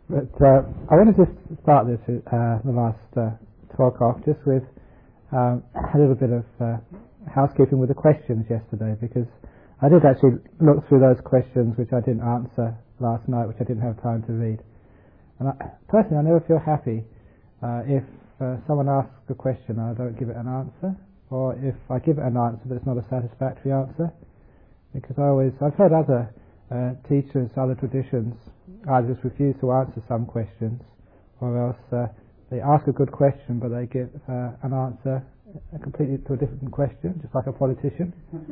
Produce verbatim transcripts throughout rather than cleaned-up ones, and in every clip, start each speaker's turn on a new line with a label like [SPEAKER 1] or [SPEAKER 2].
[SPEAKER 1] But uh, I want to just start this uh, the last uh, talk off just with um, a little bit of uh, housekeeping with the questions yesterday, because I did actually look through those questions which I didn't answer last night, which I didn't have time to read. And I, personally, I never feel happy uh, if uh, someone asks a question and I don't give it an answer, or if I give it an answer but it's not a satisfactory answer, because I always I've heard other uh, teachers, other traditions either just refuse to answer some questions, or else uh, they ask a good question but they give uh, an answer completely to a different question, just like a politician.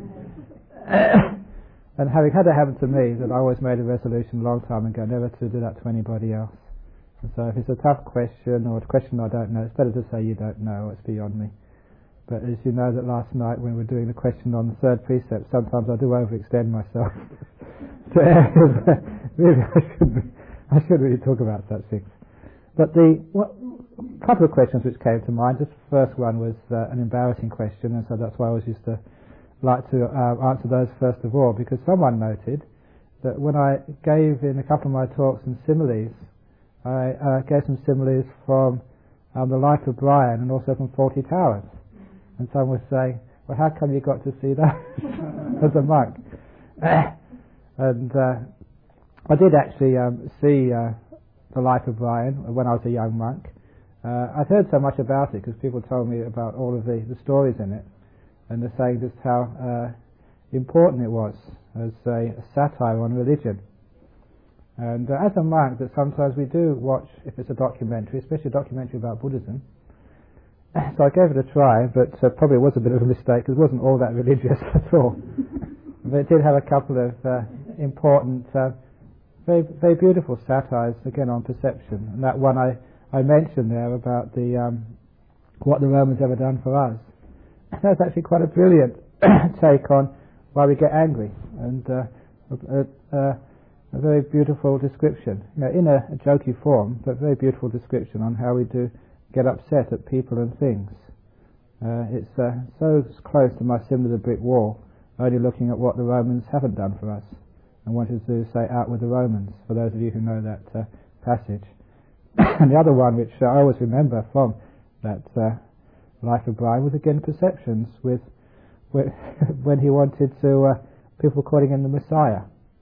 [SPEAKER 1] And having had that happen to me, that I always made a resolution a long time ago never to do that to anybody else. And so if it's a tough question or a question I don't know, it's better to say you don't know, it's beyond me. But as you know, that last night when we were doing the question on the third precept, sometimes I do overextend myself. So really, I shouldn't, I shouldn't really talk about such things. But the well, couple of questions which came to mind. Just the first one was uh, an embarrassing question, and so that's why I always used to like to uh, answer those first of all, because someone noted that when I gave in a couple of my talks some similes, I uh, gave some similes from um, the life of Brian and also from Fawlty Towers. And someone was saying, well, how come you got to see that as a monk? And uh, I did actually um, see uh, the life of Brian when I was a young monk. Uh, I'd heard so much about it because people told me about all of the, the stories in it, and they're saying just how uh, important it was as a, a satire on religion. And uh, as a monk, that sometimes we do watch, if it's a documentary, especially a documentary about Buddhism. So I gave it a try, but uh, probably it was a bit of a mistake because it wasn't all that religious at all. But it did have a couple of uh, important, uh, very very beautiful satires, again on perception. And that one I, I mentioned there about the um, what the Romans ever done for us. That's actually quite a brilliant take on why we get angry, and uh, a, a, a very beautiful description, you know, in a, a jokey form, but very beautiful description on how we do get upset at people and things. Uh, it's uh, so close to my similar to the brick wall, only looking at what the Romans haven't done for us, and wanted to say out with the Romans, for those of you who know that uh, passage. And the other one, which uh, I always remember from that uh, life of Brian, was again perceptions, with when he wanted to, uh, people calling him the Messiah.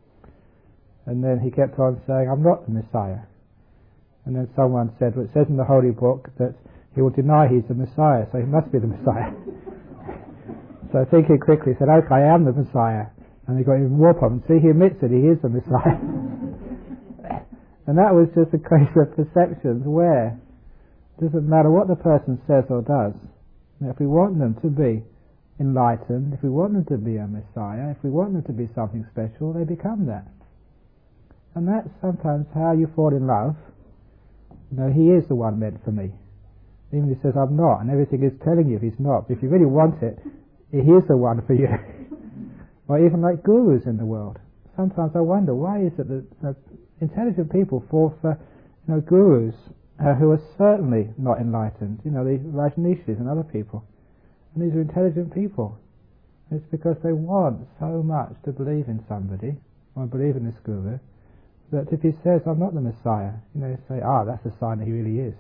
[SPEAKER 1] And then he kept on saying, I'm not the Messiah. And then someone said, well, it says in the Holy Book that he will deny he's the Messiah, so he must be the Messiah. So thinking quickly, he said, okay, I am the Messiah. And he got even more problems. See, he admits that he is the Messiah. And that was just a case of perceptions where it doesn't matter what the person says or does. If we want them to be enlightened, if we want them to be a Messiah, if we want them to be something special, they become that. And that's sometimes how you fall in love. You know, he is the one meant for me. Even if he says I'm not, and everything is telling you he's not, but if you really want it, he is the one for you. Or even like gurus in the world. Sometimes I wonder, why is it that, that intelligent people fall for, you know, gurus uh, who are certainly not enlightened, you know, the Rajneeshis and other people. And these are intelligent people. It's because they want so much to believe in somebody, or believe in this guru, that if he says, I'm not the Messiah, you know, say, ah, that's a sign that he really is.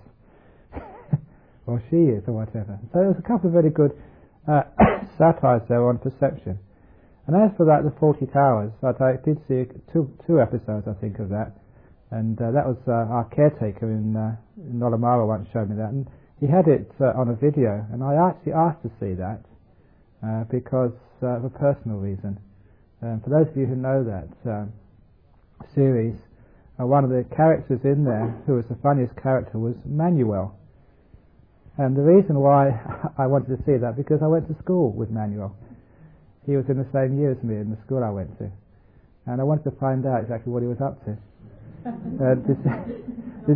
[SPEAKER 1] Or she is, or whatever. So there's a couple of very good uh, satires there on perception. And as for that, the Fawlty Towers, I did see two, two episodes, I think, of that. And uh, that was uh, our caretaker in, uh, in Nolamara once showed me that. And he had it uh, on a video, and I actually asked to see that uh, because uh, of a personal reason. Um, for those of you who know that um, series, uh, one of the characters in there, who was the funniest character, was Manuel. And the reason why I wanted to see that, because I went to school with Manuel. He was in the same year as me in the school I went to. And I wanted to find out exactly what he was up to. Uh, this, this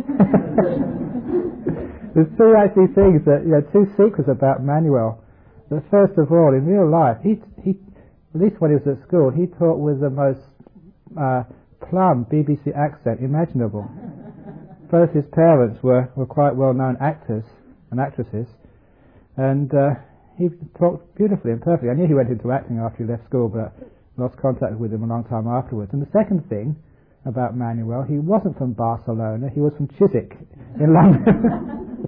[SPEAKER 1] there's two actually things that, you know, two secrets about Manuel. That first of all, in real life, he, he, at least when he was at school, he taught with the most uh, plumb B B C accent imaginable. Both his parents were, were quite well-known actors and actresses, and uh, he talked beautifully and perfectly. I knew he went into acting after he left school, but lost contact with him a long time afterwards. And the second thing about Manuel. He wasn't from Barcelona, he was from Chiswick in London.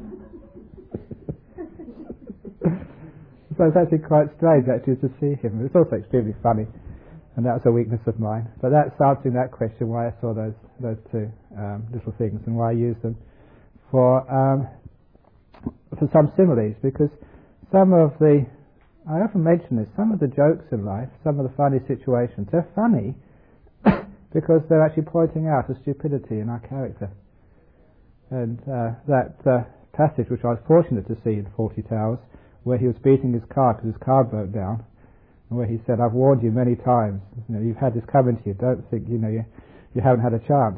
[SPEAKER 1] So it's actually quite strange actually to see him. It's also extremely funny, and that's a weakness of mine. But that's answering that question, why I saw those those two um, little things and why I used them for um, for some similes, because some of the, I often mention this, some of the jokes in life, some of the funny situations, they're funny because they're actually pointing out a stupidity in our character. And uh, that uh, passage which I was fortunate to see in Fawlty Towers, where he was beating his car because his car broke down, and where he said, "I've warned you many times, you know, you've had this coming to you, don't think, you know, you, you haven't had a chance."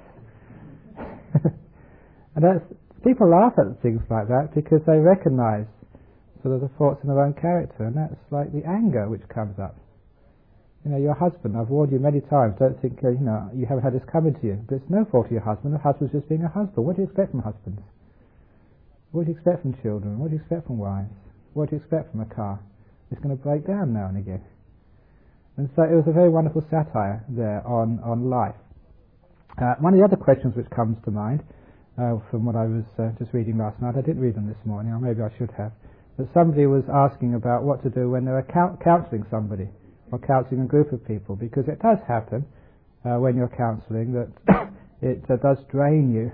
[SPEAKER 1] And that's, people laugh at things like that because they recognise sort of the faults in their own character, and that's like the anger which comes up. You know, your husband, I've warned you many times, don't think, uh, you know, you haven't had this coming to you. But it's no fault of your husband, the husband's just being a husband. What do you expect from husbands? What do you expect from children? What do you expect from wives? What do you expect from a car? It's going to break down now and again. And so it was a very wonderful satire there on, on life. Uh, one of the other questions which comes to mind, uh, from what I was uh, just reading last night, I didn't read them this morning, or maybe I should have, that somebody was asking about what to do when they're counselling somebody, or counselling a group of people, because it does happen uh, when you're counselling that it uh, does drain you.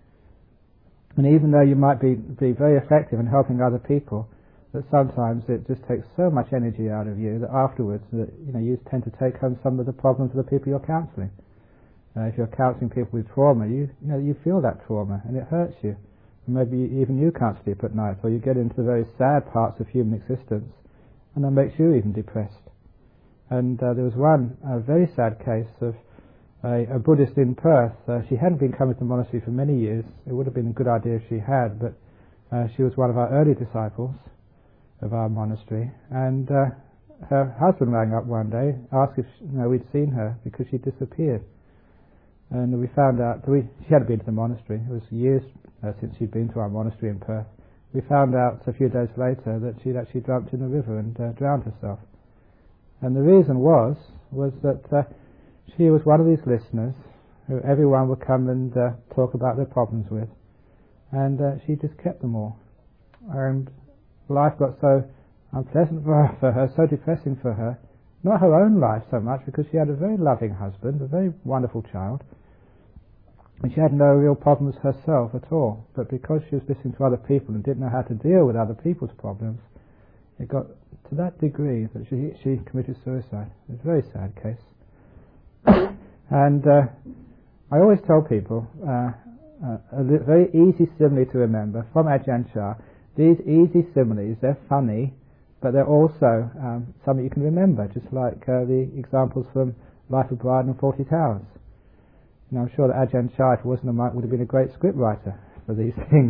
[SPEAKER 1] And even though you might be, be very effective in helping other people, that sometimes it just takes so much energy out of you that afterwards, that, you know, you tend to take home some of the problems of the people you're counselling. Uh, if you're counselling people with trauma, you, you know, you feel that trauma and it hurts you. And maybe even you can't sleep at night, or you get into the very sad parts of human existence, and that makes you even depressed. And uh, there was one uh, very sad case of a, a Buddhist in Perth. Uh, she hadn't been coming to the monastery for many years. It would have been a good idea if she had, but uh, she was one of our early disciples of our monastery, and uh, her husband rang up one day, asked if you know, we'd seen her, because she disappeared. And we found out that we, she hadn't been to the monastery. It was years uh, since she'd been to our monastery in Perth. We found out a few days later that she'd actually jumped in the river and uh, drowned herself. And the reason was was that uh, she was one of these listeners who everyone would come and uh, talk about their problems with, and uh, she just kept them all. And life got so unpleasant for her, for her, so depressing for her. Not her own life so much, because she had a very loving husband, a very wonderful child, and she had no real problems herself at all. But because she was listening to other people and didn't know how to deal with other people's problems, it got to that degree that she she committed suicide. It's a very sad case. And uh, I always tell people uh, uh, a li- very easy simile to remember from Ajahn Chah. These easy similes, they're funny, but they're also um, something you can remember, just like uh, the examples from Life of Brian and Fawlty Towers. And I'm sure that Ajahn Chah, if he wasn't a monk, would have been a great scriptwriter for these things.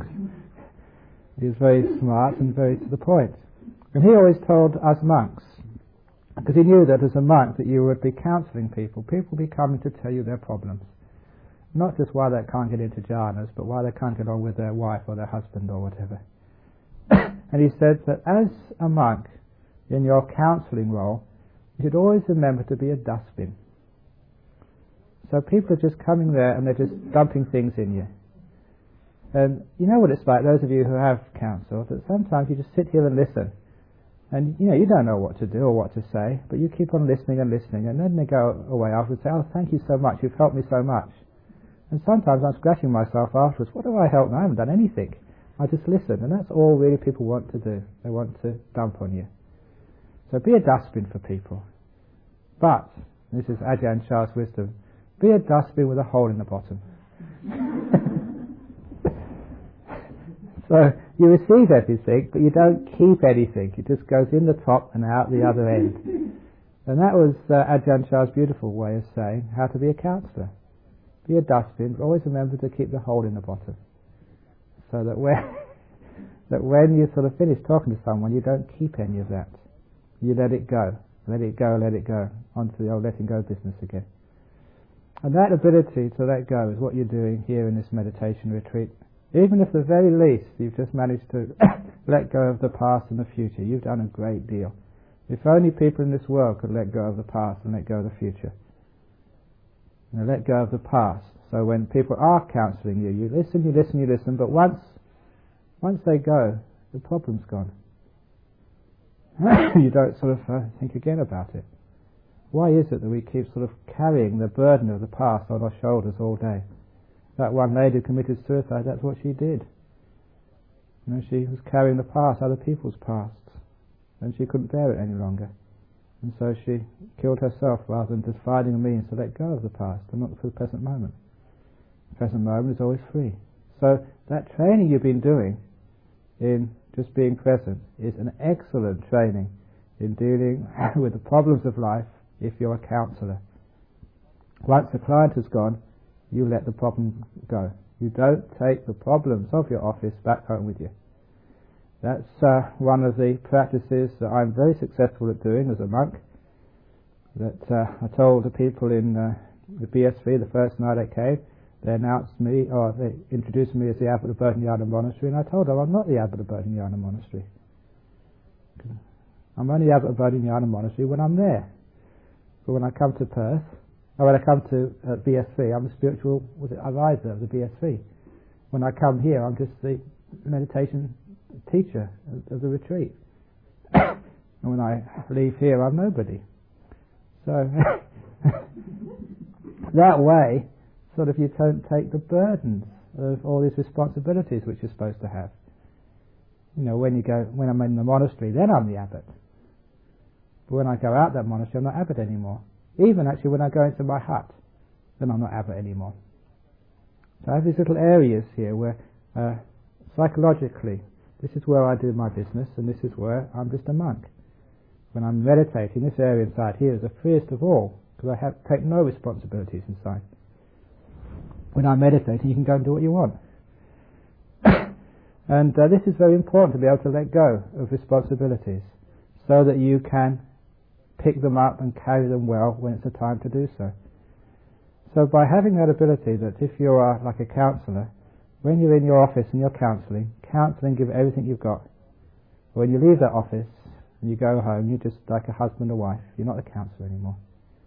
[SPEAKER 1] He was very smart and very to the point. And he always told us monks, because he knew that as a monk that you would be counselling people. People would be coming to tell you their problems. Not just why they can't get into jhanas, but why they can't get on with their wife or their husband or whatever. And he said that as a monk, in your counselling role, you should always remember to be a dustbin. So people are just coming there and they're just dumping things in you. And you know what it's like, those of you who have counsel, that sometimes you just sit here and listen. And you know, you don't know what to do or what to say, but you keep on listening and listening, and then they go away afterwards and say, "Oh, thank you so much, you've helped me so much." And sometimes I'm scratching myself afterwards, what do I help? I haven't done anything. I just listen, and that's all really people want to do. They want to dump on you. So be a dustbin for people. But, this is Ajahn Chah's wisdom, be a dustbin with a hole in the bottom. So, you receive everything, but you don't keep anything. It just goes in the top and out the other end. And that was uh, Ajahn Chah's beautiful way of saying how to be a counsellor. Be a dustbin, but always remember to keep the hole in the bottom. So that when, that when you sort of finish talking to someone, you don't keep any of that. You let it go. Let it go, let it go. On to the old letting go business again. And that ability to let go is what you're doing here in this meditation retreat. Even if at the very least you've just managed to let go of the past and the future, you've done a great deal. If only people in this world could let go of the past and let go of the future. You know, let go of the past. So when people are counselling you, you listen, you listen, you listen, but once once they go, the problem's gone. You don't sort of uh, think again about it. Why is it that we keep sort of carrying the burden of the past on our shoulders all day? That one lady who committed suicide, that's what she did. You know, she was carrying the past, other people's pasts, and she couldn't bear it any longer. And so she killed herself rather than just finding a means to let go of the past and not for the present moment. The present moment is always free. So that training you've been doing in just being present is an excellent training in dealing with the problems of life if you're a counsellor. Once the client has gone, you let the problem go. You don't take the problems of your office back home with you. That's uh, one of the practices that I'm very successful at doing as a monk. That uh, I told the people in uh, the B S V the first night I came, they announced me, or they introduced me as the abbot of Bodhinyana Monastery, and I told them I'm not the abbot of Bodhinyana Monastery. I'm only abbot of Bodhinyana Monastery when I'm there. But when I come to Perth, or when I come to uh, B S V, I'm the spiritual was it, advisor of the B S V. When I come here, I'm just the meditation teacher of the retreat. And when I leave here, I'm nobody. So that way, sort of, you don't take the burdens of all these responsibilities which you're supposed to have. You know, when you go, when I'm in the monastery, then I'm the abbot. But when I go out that monastery, I'm not abbot anymore. Even actually when I go into my hut, then I'm not abbot anymore. So I have these little areas here where uh, psychologically, this is where I do my business, and this is where I'm just a monk. When I'm meditating, this area inside here is the freest of all, because I have take no responsibilities inside. When I'm meditating, you can go and do what you want. And uh, this is very important, to be able to let go of responsibilities, so that you can pick them up and carry them well when it's the time to do so. So by having that ability, that if you are like a counsellor, when you're in your office and you're counselling, counsel and give everything you've got. When you leave that office and you go home, you're just like a husband or wife. You're not a counsellor anymore.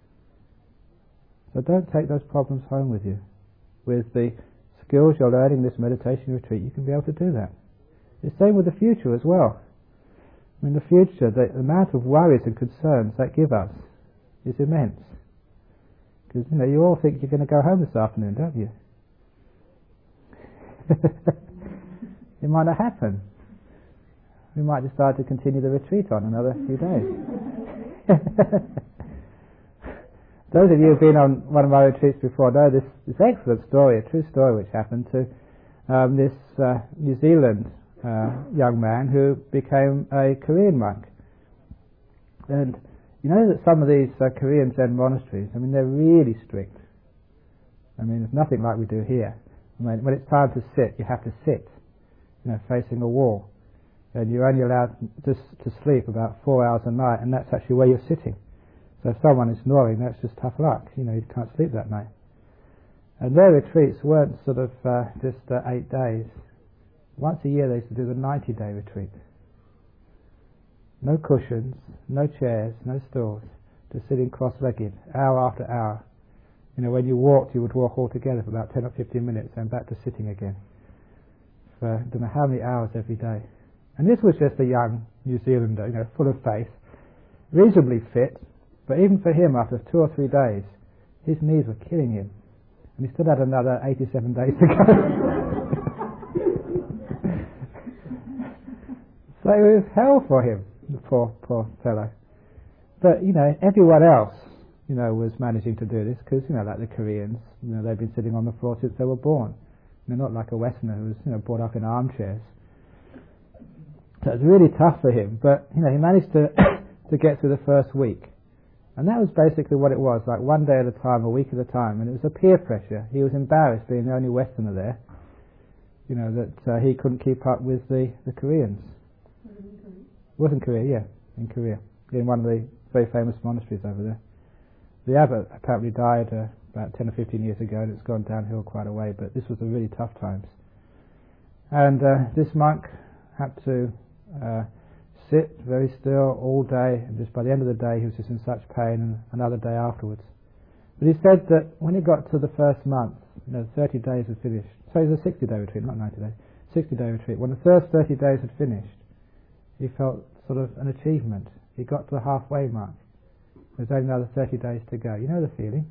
[SPEAKER 1] So don't take those problems home with you. With the skills you're learning in this meditation retreat, you can be able to do that. The same with the future as well. In the future, the amount of worries and concerns that give us is immense. Because, you know, you all think you're going to go home this afternoon, don't you? It might not happen. We might decide to continue the retreat on another few days. Those of you who've been on one of my retreats before know this, this excellent story, a true story which happened to um, this uh, New Zealand uh, young man who became a Korean monk. And you know that some of these uh, Korean Zen monasteries, I mean, they're really strict. I mean, it's nothing like we do here. I mean, when it's time to sit, you have to sit, you know, facing a wall. And you're only allowed to, to sleep about four hours a night, and that's actually where you're sitting. So if someone is snoring, that's just tough luck. You know, you can't sleep that night. And their retreats weren't sort of uh, just uh, eight days. Once a year they used to do the ninety-day retreat. No cushions, no chairs, no stools, just sitting cross-legged, hour after hour. You know, when you walked, you would walk all together for about ten or fifteen minutes, and back to sitting again. For I don't know how many hours every day. And this was just a young New Zealander, you know, full of faith, reasonably fit, but even for him, after two or three days, his knees were killing him. And he still had another eighty-seven days to go. So it was hell for him, the poor, poor fellow. But, you know, everyone else, you know, was managing to do this, because, you know, like the Koreans, you know, they've been sitting on the floor since they were born. They're not like a Westerner who was, you know, brought up in armchairs. So it was really tough for him, but, you know, he managed to to get through the first week. And that was basically what it was, like one day at a time, a week at a time, and it was a peer pressure. He was embarrassed being the only Westerner there, you know, that uh, he couldn't keep up with the, the Koreans. Was it in Korea? It was in Korea, yeah, in Korea, in one of the very famous monasteries over there. The abbot apparently died uh, about ten or fifteen years ago, and it's gone downhill quite a way, but this was a really tough times. And uh, this monk had to uh, sit very still all day, and just by the end of the day he was just in such pain, and another day afterwards. But he said that when he got to the first month, you know, thirty days had finished. So it was a sixty-day retreat, not ninety days. sixty-day retreat. When the first thirty days had finished, he felt sort of an achievement. He got to the halfway mark. There's only another thirty days to go. You know the feeling?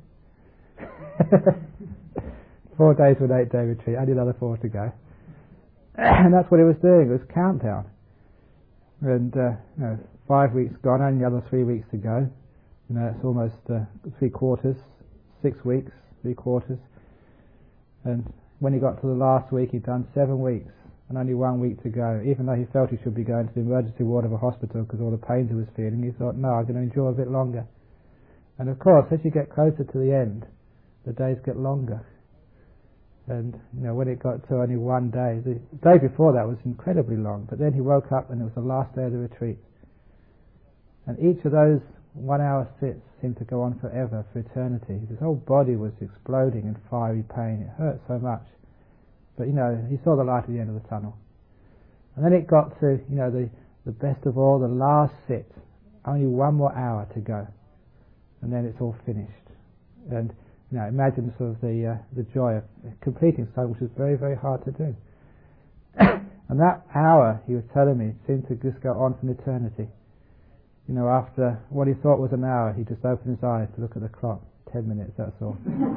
[SPEAKER 1] Four days with an eight-day retreat, only another four to go. And that's what he was doing. It was countdown. And uh, you know, five weeks gone, only another three weeks to go. You know, it's almost uh, three quarters, six weeks, three quarters. And when he got to the last week, he'd done seven weeks and only one week to go. Even though he felt he should be going to the emergency ward of a hospital because all the pains he was feeling, he thought, no, I'm going to endure a bit longer. And of course, as you get closer to the end, the days get longer. And you know, when it got to only one day, the day before that was incredibly long, but then he woke up and it was the last day of the retreat. And each of those one-hour sits seemed to go on forever, for eternity. His whole body was exploding in fiery pain. It hurt so much. But, you know, he saw the light at the end of the tunnel. And then it got to, you know, the, the best of all, the last sit. Only one more hour to go. And then it's all finished. And, you know, imagine sort of the, uh, the joy of completing something which is very, very hard to do. And that hour, he was telling me, seemed to just go on for an eternity. You know, after what he thought was an hour, he just opened his eyes to look at the clock. Ten minutes, that's all.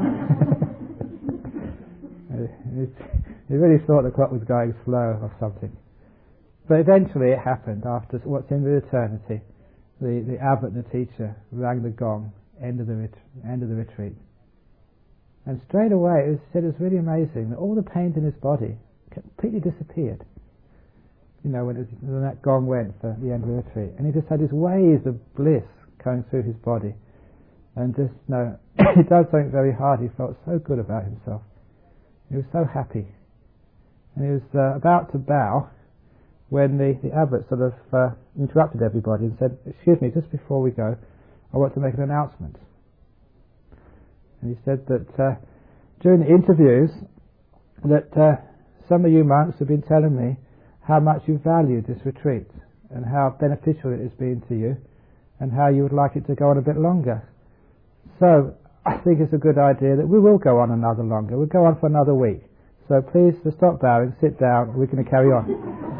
[SPEAKER 1] He really thought the clock was going slow or something. But eventually it happened. After what seemed an eternity, the, the abbot, the teacher, rang the gong, end of the, ret- end of the retreat. And straight away, it was said it was really amazing that all the pains in his body completely disappeared. You know, when, it was, when that gong went for the end of the retreat. And he just had these waves of bliss going through his body. And just, you know, he done something very hard. He felt so good about himself. He was so happy. And he was uh, about to bow when the, the abbot sort of uh, interrupted everybody and said, excuse me, just before we go, I want to make an announcement. And he said that uh, during the interviews that uh, some of you monks have been telling me how much you valued this retreat and how beneficial it has been to you and how you would like it to go on a bit longer. So I think it's a good idea that we will go on another longer. We'll go on for another week. So please, to stop bowing, sit down, we're going to carry on.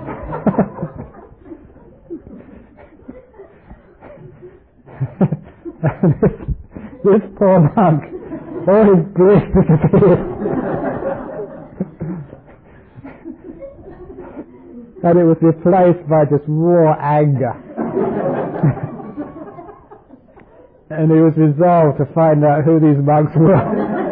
[SPEAKER 1] this, this poor monk, all his bliss disappeared. And it was replaced by just raw anger. And he was resolved to find out who these monks were.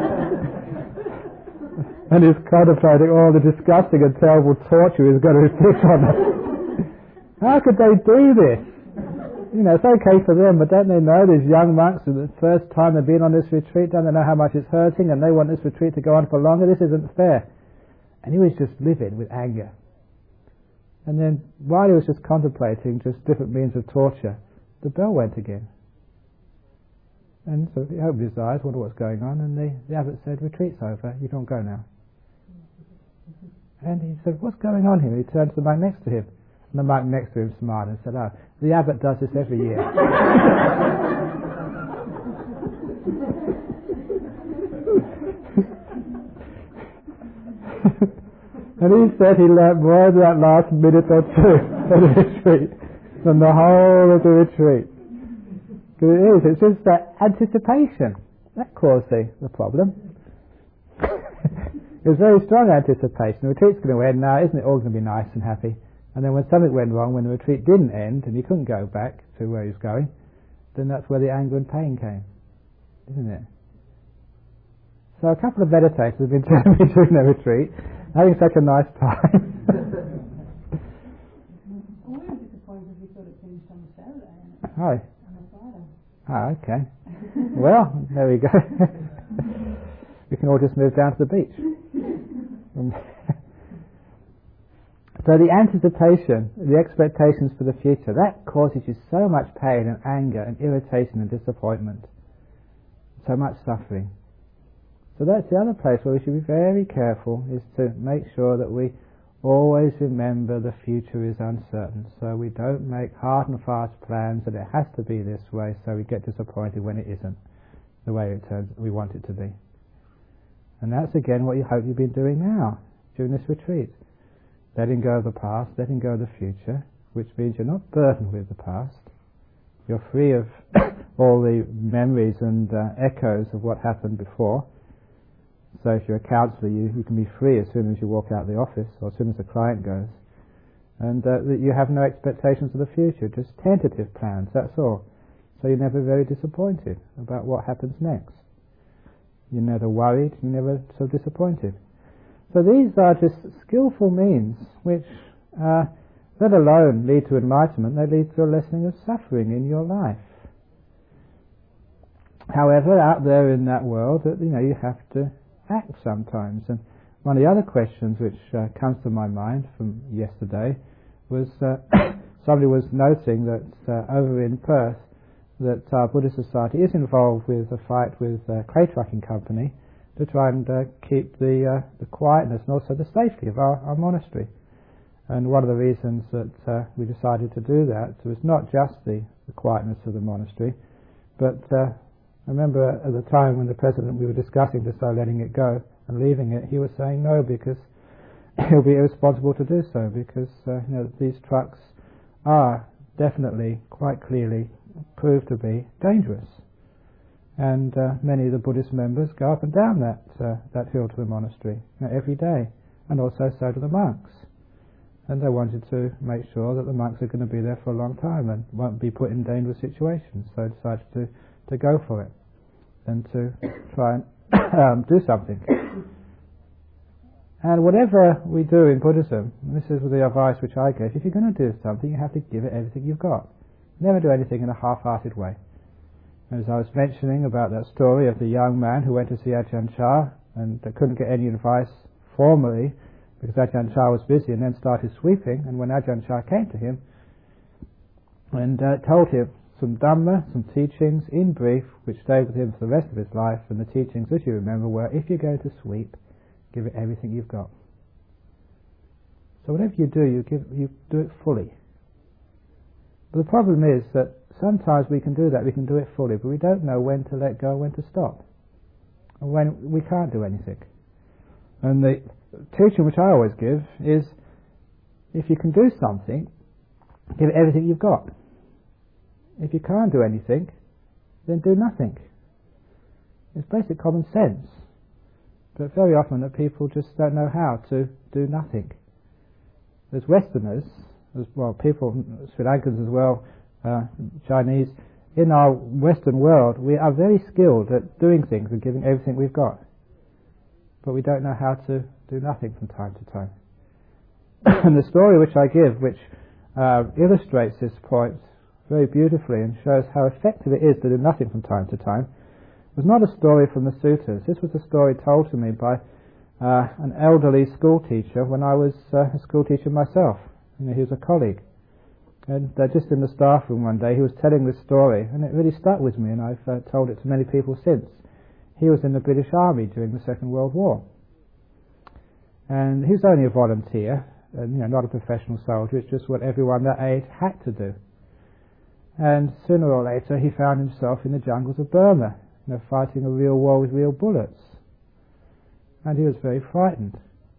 [SPEAKER 1] And he's contemplating all the disgusting and terrible torture he's going to inflict on them. How could they do this? You know, it's okay for them, but don't they know these young monks, for the first time they've been on this retreat, don't they know how much it's hurting, and they want this retreat to go on for longer? This isn't fair. And he was just livid with anger. And then, while he was just contemplating just different means of torture, the bell went again. And so he opened his eyes, wondered what's going on, and the, the abbot said, retreat's over, you can't go now. And he said, what's going on here? He turned to the monk next to him. And the monk next to him smiled and said, oh, the abbot does this every year. And he said he learnt more in that last minute or two of the retreat than the whole of the retreat. Because it is, it's just that anticipation that caused the, the problem. It was very strong anticipation. The retreat's going to end now, isn't it all going to be nice and happy? And then when something went wrong, when the retreat didn't end and he couldn't go back to where he was going, then that's where the anger and pain came, isn't it? So a couple of meditators have been telling me during their retreat, having such a nice time.
[SPEAKER 2] We were disappointed we thought it finished on Saturday and
[SPEAKER 1] Hi.
[SPEAKER 2] on a Friday.
[SPEAKER 1] Ah, okay. Well, there we go. We can all just move down to the beach. So the anticipation, the expectations for the future, that causes you so much pain and anger and irritation and disappointment. So much suffering. So that's the other place where we should be very careful, is to make sure that we always remember the future is uncertain. So we don't make hard and fast plans that it has to be this way, so we get disappointed when it isn't. the way it turns we want it to be. And that's again what you hope you've been doing now during this retreat. Letting go of the past, letting go of the future, which means you're not burdened with the past. You're free of all the memories and uh, echoes of what happened before. So if you're a counsellor, you, you can be free as soon as you walk out of the office or as soon as the client goes. And uh, that you have no expectations of the future, just tentative plans, that's all. So you're never very disappointed about what happens next. You're never worried, you're never so disappointed. So these are just skillful means which, uh, let alone lead to enlightenment, they lead to a lessening of suffering in your life. However, out there in that world, you know, you have to act sometimes. And one of the other questions which uh, comes to my mind from yesterday was uh, somebody was noting that uh, over in Perth that our Buddhist Society is involved with a fight with a clay trucking company to try and uh, keep the uh, the quietness and also the safety of our, our monastery. And one of the reasons that uh, we decided to do that was not just the, the quietness of the monastery, but uh, I remember at the time when the president, we were discussing to start letting it go and leaving it, he was saying no because it will be irresponsible to do so, because uh, you know, these trucks are definitely, quite clearly, proved to be dangerous. And uh, many of the Buddhist members go up and down that uh, that hill to the monastery, you know, every day, and also so do the monks. And they wanted to make sure that the monks are going to be there for a long time and won't be put in dangerous situations, so decided to, to go for it and to try and um, do something. And whatever we do in Buddhism, and this is the advice which I gave, if you're going to do something, you have to give it everything you've got. Never do anything in a half-hearted way. As I was mentioning about that story of the young man who went to see Ajahn Chah and couldn't get any advice formally because Ajahn Chah was busy, and then started sweeping, and when Ajahn Chah came to him and uh, told him some Dhamma, some teachings in brief, which stayed with him for the rest of his life, and the teachings, as you remember, were if you're going to sweep, give it everything you've got. So whatever you do, you give, you do it fully. But the problem is that sometimes we can do that, we can do it fully, but we don't know when to let go, when to stop, and when we can't do anything. And the teaching which I always give is, if you can do something, give it everything you've got. If you can't do anything, then do nothing. It's basic common sense. But very often that people just don't know how to do nothing. As Westerners, as well, people, Sri Lankans as well, uh, Chinese, in our Western world, we are very skilled at doing things and giving everything we've got. But we don't know how to do nothing from time to time. And the story which I give, which uh, illustrates this point very beautifully and shows how effective it is to do nothing from time to time, was not a story from the suttas. This was a story told to me by uh, an elderly school teacher when I was uh, a school teacher myself. You know, he was a colleague. And uh, just in the staff room one day, he was telling this story, and it really stuck with me, and I've uh, told it to many people since. He was in the British Army during the Second World War. And he was only a volunteer, and, you know, not a professional soldier. It's just what everyone that age had to do. And sooner or later, he found himself in the jungles of Burma, you know, fighting a real war with real bullets. And he was very frightened.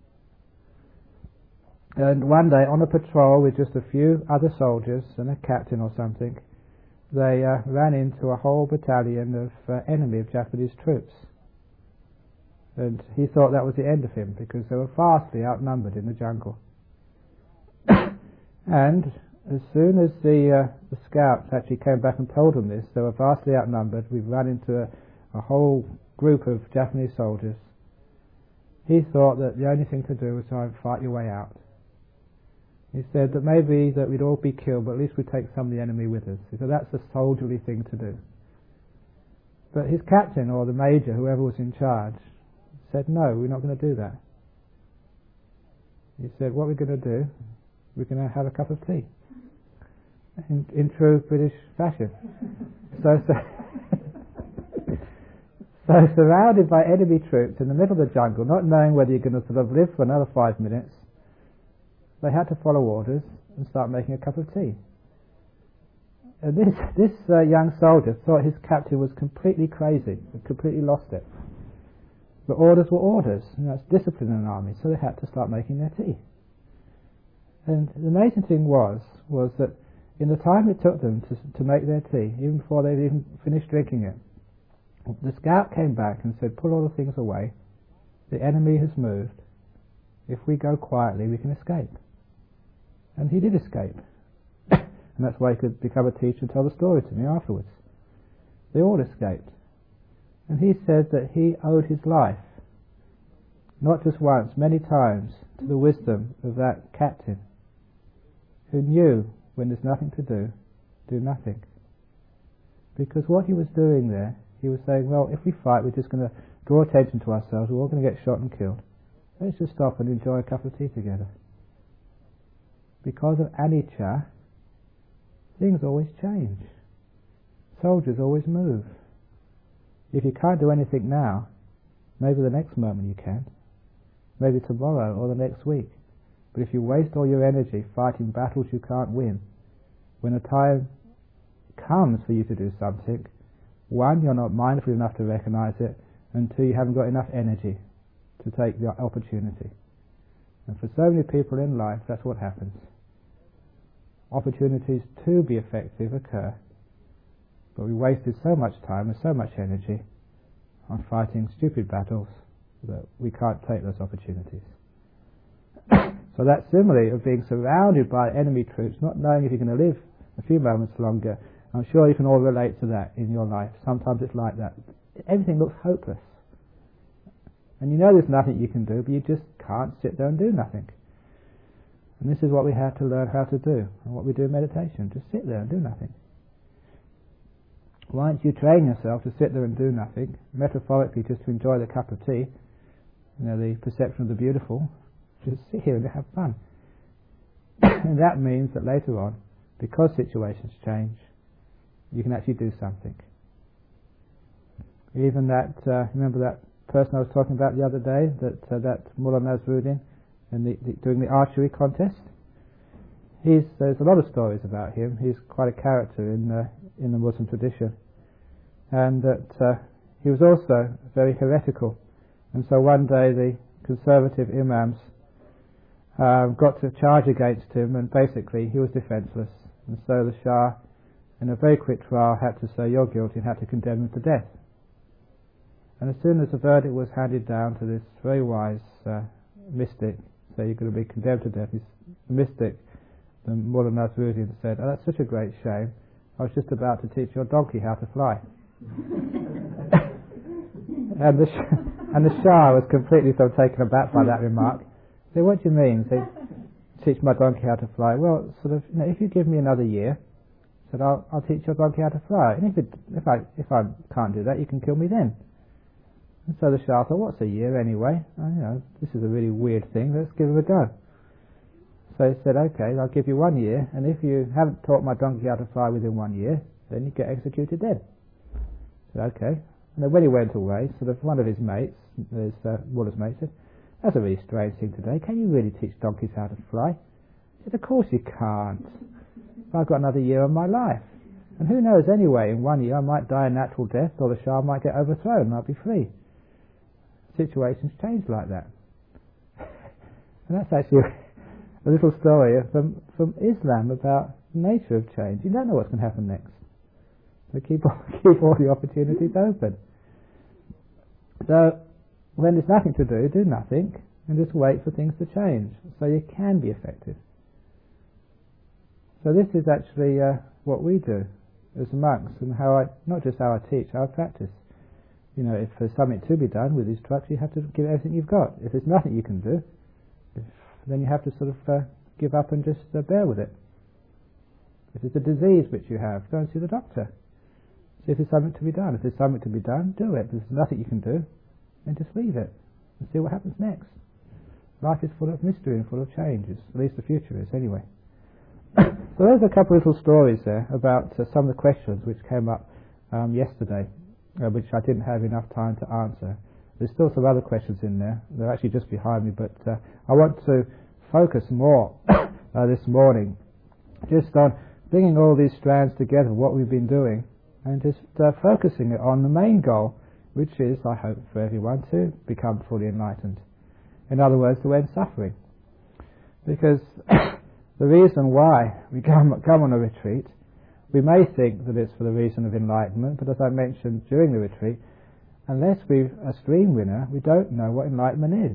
[SPEAKER 1] And one day, on a patrol with just a few other soldiers and a captain or something, they uh, ran into a whole battalion of uh, enemy of Japanese troops. And he thought that was the end of him, because they were vastly outnumbered in the jungle. And as soon as the, uh, the scouts actually came back and told him this, they were vastly outnumbered, we've run into a, a whole group of Japanese soldiers, he thought that the only thing to do was try and fight your way out. He said that maybe that we'd all be killed, but at least we'd take some of the enemy with us. He said that's the soldierly thing to do. But his captain, or the major, whoever was in charge, said, no, we're not going to do that. He said, what we're going to do, we're going to have a cup of tea. In, in true British fashion. so, so, so surrounded by enemy troops in the middle of the jungle, not knowing whether you're going to sort of live for another five minutes, they had to follow orders and start making a cup of tea. uh, this this uh, young soldier thought his captain was completely crazy, completely lost it. But orders were orders, and that's discipline in an army, so they had to start making their tea. And the amazing thing was, was that in the time it took them to, to make their tea, even before they'd even finished drinking it, the scout came back and said, pull all the things away, the enemy has moved, if we go quietly we can escape. And he did escape. And that's why he could become a teacher and tell the story to me afterwards. They all escaped. And he said that he owed his life, not just once, many times, to the wisdom of that captain who knew when there's nothing to do, do nothing. Because what he was doing there, he was saying, well, if we fight, we're just going to draw attention to ourselves, we're all going to get shot and killed. Let's just stop and enjoy a cup of tea together. Because of anicca, things always change. Soldiers always move. If you can't do anything now, maybe the next moment you can. Maybe tomorrow or the next week. But if you waste all your energy fighting battles you can't win, when a time comes for you to do something, one, you're not mindful enough to recognize it, and two, you haven't got enough energy to take the opportunity. And for so many people in life, that's what happens. Opportunities to be effective occur, but we wasted so much time and so much energy on fighting stupid battles that we can't take those opportunities. So that simile of being surrounded by enemy troops, not knowing if you're going to live a few moments longer, I'm sure you can all relate to that in your life. Sometimes it's like that. Everything looks hopeless. And you know there's nothing you can do, but you just can't sit there and do nothing. And this is what we have to learn how to do, and what we do in meditation. Just sit there and do nothing. Once you train yourself to sit there and do nothing, metaphorically just to enjoy the cup of tea, you know, the perception of the beautiful, just sit here and have fun. And that means that later on, because situations change, you can actually do something. Even that, uh, remember that person I was talking about the other day, that uh, that Mullah Nasruddin, and the, the, doing the archery contest. He's there's a lot of stories about him. He's quite a character in uh, in the Muslim tradition, and that uh, he was also very heretical. And so one day the conservative imams um, got to charge against him, and basically he was defenceless. And so the Shah, in a very quick trial, had to say, "You're guilty," and had to condemn him to death. And as soon as the verdict was handed down to this very wise uh, mystic, so you're going to be condemned to death, this mystic, the Mullah Nasruddin, said, "Oh, that's such a great shame. I was just about to teach your donkey how to fly." and, the Shah, and the Shah was completely sort of taken aback by that remark. He said, "What do you mean? Say, teach my donkey how to fly?" "Well, sort of, you know, if you give me another year," said, I'll, I'll teach your donkey how to fly. And if, it, if I if I can't do that, you can kill me then." And so the Shah thought, what's a year anyway? Oh, you know, this is a really weird thing, let's give it a go. So he said, okay, I'll give you one year, and if you haven't taught my donkey how to fly within one year, then you get executed then. I said, okay. And then when he went away, sort of one of his mates, his uh, Mullah's mate, said, "That's a really strange thing today. Can you really teach donkeys how to fly?" He said, "Of course you can't. I've got another year of my life. And who knows anyway, in one year I might die a natural death, or the Shah might get overthrown and I'll be free." Situations change like that. And that's actually a little story from, from Islam about the nature of change. You don't know what's going to happen next. So keep all, keep all the opportunities open. So when there's nothing to do, do nothing and just wait for things to change so you can be effective. So this is actually uh, what we do as monks, and how I, not just how I teach, how I practice. You know, if there's something to be done with these trucks, you have to give everything you've got. If there's nothing you can do, if, then you have to sort of uh, give up and just uh, bear with it. If it's a disease which you have, go and see the doctor. See if there's something to be done. If there's something to be done, do it. If there's nothing you can do, then just leave it and see what happens next. Life is full of mystery and full of changes. At least the future is, anyway. So there's a couple of little stories there about uh, some of the questions which came up um, yesterday, uh, which I didn't have enough time to answer. There's still some other questions in there. They're actually just behind me, but uh, I want to focus more uh, this morning just on bringing all these strands together, what we've been doing, and just uh, focusing it on the main goal, which is, I hope for everyone, to become fully enlightened. In other words, to end suffering. Because the reason why we come, come on a retreat, we may think that it's for the reason of enlightenment, but as I mentioned during the retreat, unless we're a stream winner, we don't know what enlightenment is.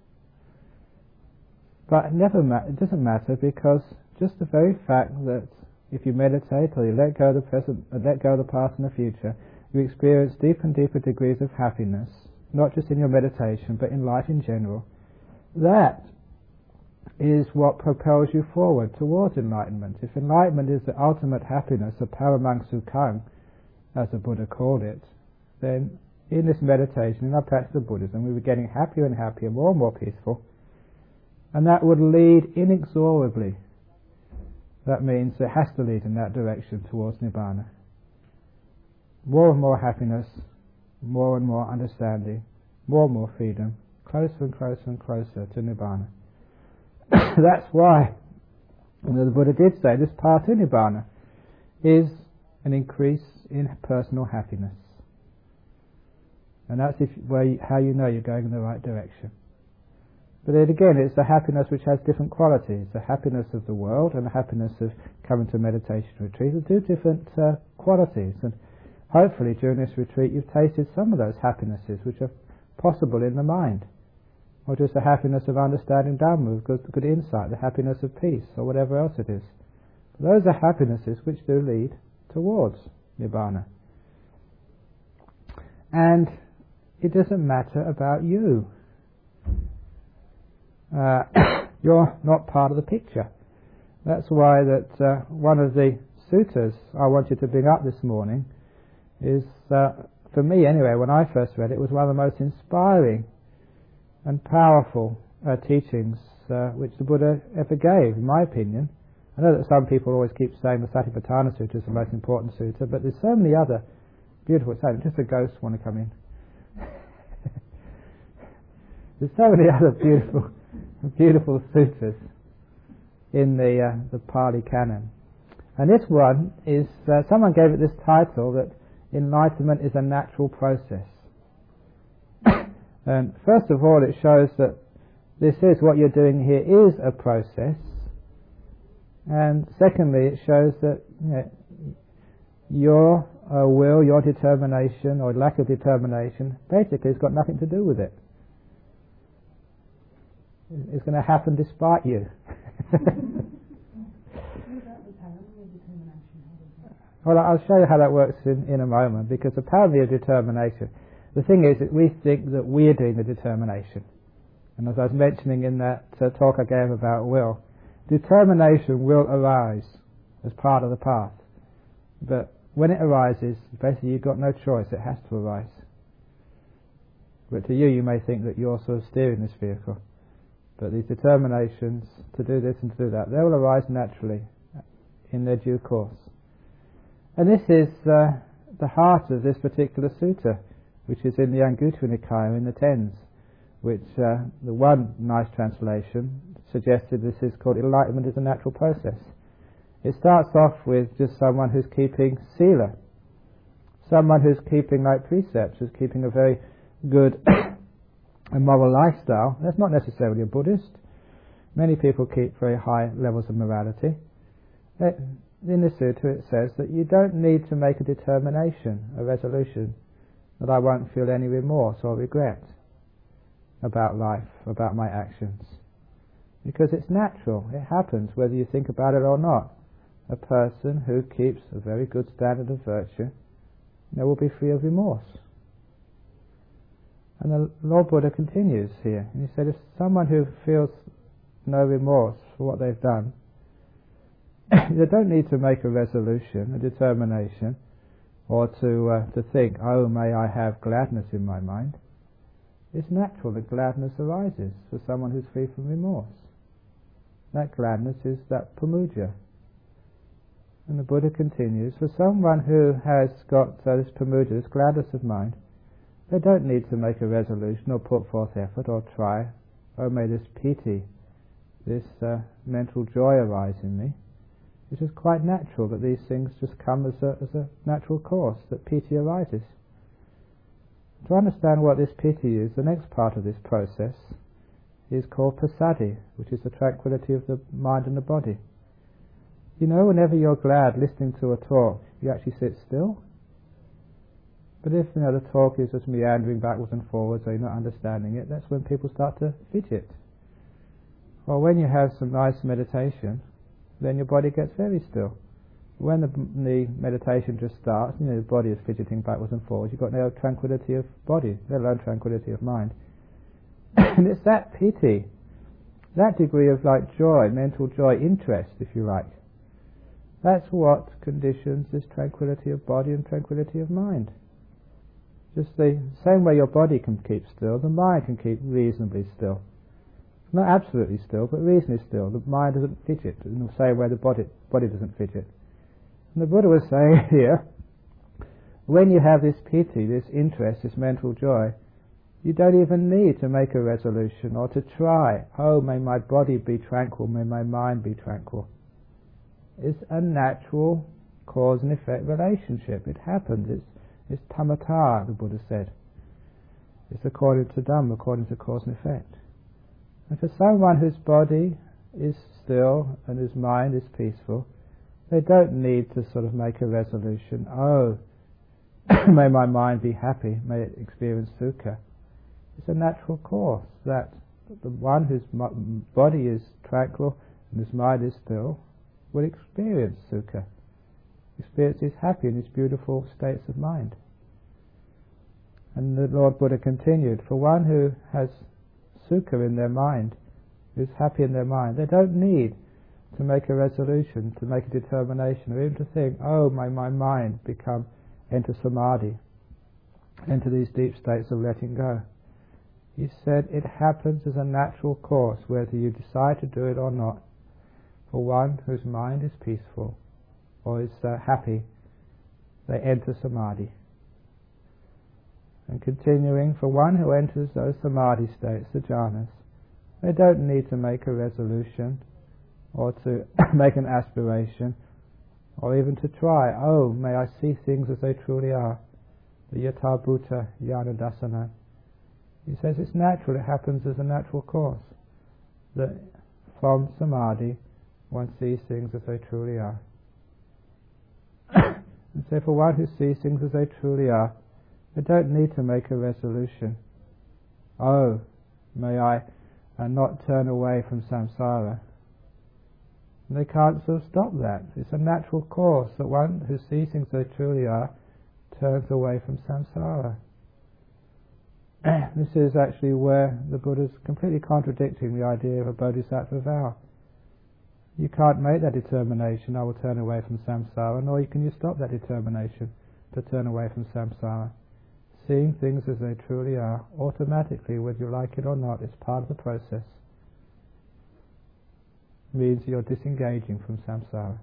[SPEAKER 1] But it, never ma- it doesn't matter, because just the very fact that if you meditate or you let go of the present, uh, let go of the past and the future, you experience deeper and deeper degrees of happiness, not just in your meditation, but in life in general. That is what propels you forward towards enlightenment. If enlightenment is the ultimate happiness, the paramang sukhang, as the Buddha called it, then in this meditation, in our practice of Buddhism, we were getting happier and happier, more and more peaceful, and that would lead inexorably. That means it has to lead in that direction towards Nibbana. More and more happiness, more and more understanding, more and more freedom, closer and closer and closer to Nibbana. That's why, you know, the Buddha did say this path to Nibbana is an increase in personal happiness. And that's if, where you, how you know you're going in the right direction. But then again, it's a happiness which has different qualities. The happiness of the world and the happiness of coming to a meditation retreat are two different uh, qualities. And hopefully during this retreat you've tasted some of those happinesses which are possible in the mind. Or just the happiness of understanding Dhamma, good, good insight, the happiness of peace, or whatever else it is. But those are happinesses which do lead towards Nibbana. And it doesn't matter about you. Uh, you're not part of the picture. That's why that uh, one of the suttas I wanted to bring up this morning is, uh, for me anyway, when I first read it, it was one of the most inspiring and powerful uh, teachings uh, which the Buddha ever gave, in my opinion. I know that some people always keep saying the Satipatthana Sutta is the most important sutta, but there's so many other beautiful sayings. Just a ghost want to come in. There's so many other beautiful, beautiful suttas in the uh, the Pali Canon, and this one is uh, someone gave it this title that enlightenment is a natural process. And first of all, it shows that this is what you're doing here is a process, and secondly, it shows that you know, your uh, will, your determination, or lack of determination, basically has got nothing to do with it. It's going to happen despite you. Well, I'll show you how that works in, in a moment, because the power of determination, the thing is that we think that we're doing the determination. And as I was mentioning in that uh, talk I gave about will, determination will arise as part of the path. But when it arises, basically you've got no choice, it has to arise. But to you, you may think that you're sort of steering this vehicle. But these determinations to do this and to do that, they will arise naturally in their due course. And this is uh, the heart of this particular sutta, which is in the Anguttara Nikaya, in the tens, which uh, the one nice translation suggested this is called enlightenment is a natural process. It starts off with just someone who's keeping sila, someone who's keeping like precepts, who's keeping a very good a moral lifestyle. That's not necessarily a Buddhist. Many people keep very high levels of morality. In the sutta it says that you don't need to make a determination, a resolution, that I won't feel any remorse or regret about life, about my actions. Because it's natural, it happens whether you think about it or not. A person who keeps a very good standard of virtue, they will be free of remorse. And the Lord Buddha continues here, and he said if someone who feels no remorse for what they've done, they don't need to make a resolution, a determination, or to uh, to think, oh, may I have gladness in my mind. It's natural that gladness arises for someone who's free from remorse. That gladness is that pamuja. And the Buddha continues, for someone who has got uh, this pamuja, this gladness of mind, they don't need to make a resolution or put forth effort or try, oh, may this piti, this uh, mental joy arise in me. It's just quite natural that these things just come as a, as a natural course, that piti arises. To understand what this piti is, the next part of this process is called passaddhi, which is the tranquility of the mind and the body. You know, whenever you're glad listening to a talk, you actually sit still. But if, you know, the talk is just meandering backwards and forwards, or you're not understanding it, that's when people start to fidget. Or when you have some nice meditation, then your body gets very still. When the, the meditation just starts, you know, the body is fidgeting backwards and forwards, you've got no tranquility of body, let alone tranquility of mind. And it's that piti, that degree of like joy, mental joy, interest, if you like. That's what conditions this tranquility of body and tranquility of mind. Just the same way your body can keep still, the mind can keep reasonably still. Not absolutely still, but reasonably still. The mind doesn't fidget in the same way the body, body doesn't fidget. And the Buddha was saying here, when you have this piti, this interest, this mental joy, you don't even need to make a resolution or to try, oh, may my body be tranquil, may my mind be tranquil. It's a natural cause and effect relationship. It happens. It's, it's tamatā, the Buddha said. It's according to Dhamma, according to cause and effect. And for someone whose body is still and whose mind is peaceful, they don't need to sort of make a resolution, oh, may my mind be happy, may it experience sukha. It's a natural course that the one whose body is tranquil and whose mind is still will experience sukha, experience his happy in his beautiful states of mind. And the Lord Buddha continued, for one who has sukha in their mind, who's happy in their mind, they don't need to make a resolution, to make a determination, or even to think, oh, may my mind become, enter samadhi, enter these deep states of letting go. He said it happens as a natural course, whether you decide to do it or not. For one whose mind is peaceful or is uh, happy, they enter samadhi. And continuing, for one who enters those samadhi states, the jhanas, they don't need to make a resolution or to make an aspiration or even to try, oh, may I see things as they truly are. The yatha bhuta jnana dassana. He says it's natural, it happens as a natural course. That from samadhi one sees things as they truly are. And so for one who sees things as they truly are, they don't need to make a resolution. Oh, may I uh, not turn away from samsara. And they can't sort of stop that. It's a natural course that one who sees things as they truly are turns away from samsara. This is actually where the Buddha is completely contradicting the idea of a bodhisattva vow. You can't make that determination, I will turn away from samsara, nor can you stop that determination to turn away from samsara. Seeing things as they truly are, automatically, whether you like it or not, is part of the process. It means you're disengaging from samsara.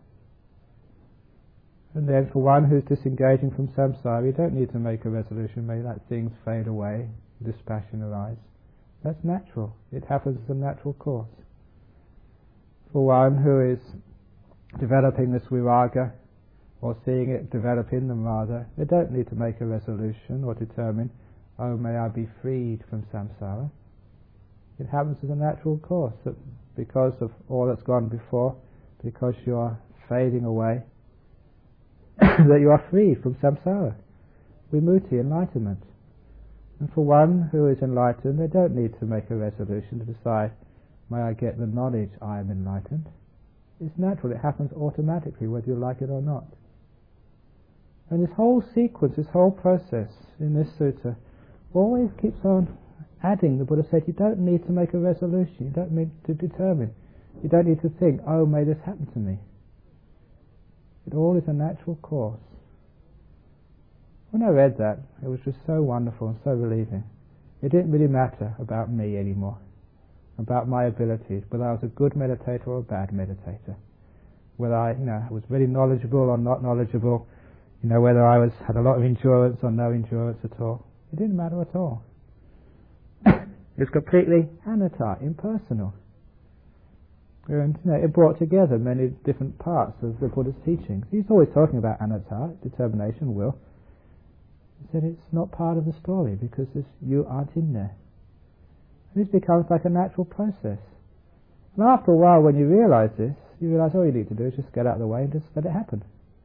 [SPEAKER 1] And then for one who's disengaging from samsara, you don't need to make a resolution, may let things fade away, dispassion arise. That's natural. It happens as a natural course. For one who is developing this viraga, or seeing it develop in them rather, they don't need to make a resolution or determine, oh, may I be freed from samsara. It happens as a natural course, that because of all that's gone before, because you are fading away, that you are free from samsara, vimutti, enlightenment. And for one who is enlightened, they don't need to make a resolution to decide, may I get the knowledge I am enlightened. It's natural, it happens automatically whether you like it or not. And this whole sequence, this whole process in this sutta always keeps on adding. The Buddha said you don't need to make a resolution, you don't need to determine, you don't need to think, oh, may this happen to me. It all is a natural course. When I read that, it was just so wonderful and so relieving. It didn't really matter about me anymore, about my abilities, whether I was a good meditator or a bad meditator, whether I, you know, was really knowledgeable or not knowledgeable, you know, whether I was had a lot of endurance or no endurance at all. It didn't matter at all. It was completely anatta, impersonal. And you know, it brought together many different parts of the Buddha's teachings. He's always talking about anatta, determination, will. He said it's not part of the story because you aren't in there. And this becomes like a natural process. And after a while, when you realise this, you realise all you need to do is just get out of the way and just let it happen.